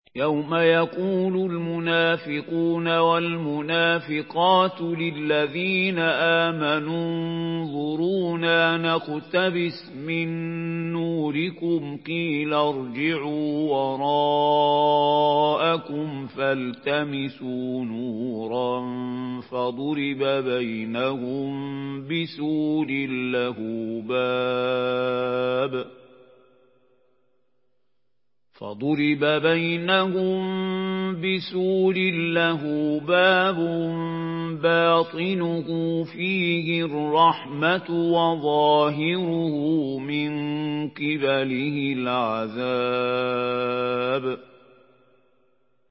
يوم يقول المنافقون والمنافقات للذين آمنوا انظرونا نقتبس من نوركم قيل ارجعوا وراءكم فالتمسوا نورا فضرب بينهم بسور له باب باطنه فيه الرحمة وظاهره من قبله العذاب